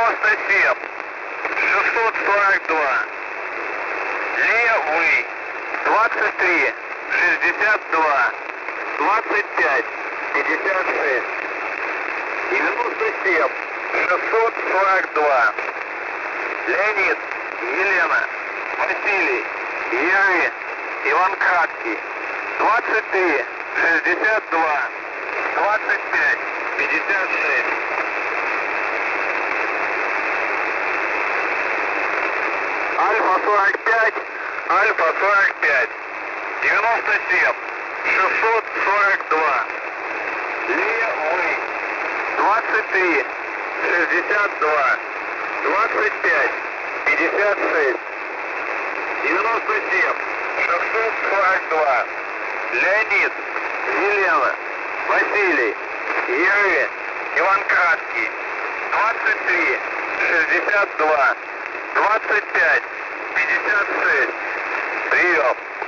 97, 642, левый, 23, 62, 25, 56, 97, 642, Леонид, Елена, Василий, Юрий, Иван Краткий, 23, 62, 25, 56. Альфа 45, Альфа 45, 97, 642, левый, 23, 62, 25, 56, 97, 642, Леонид, Елена, Василий, Юрий, Иван Краткий, 23, 62, 25, 56, прием.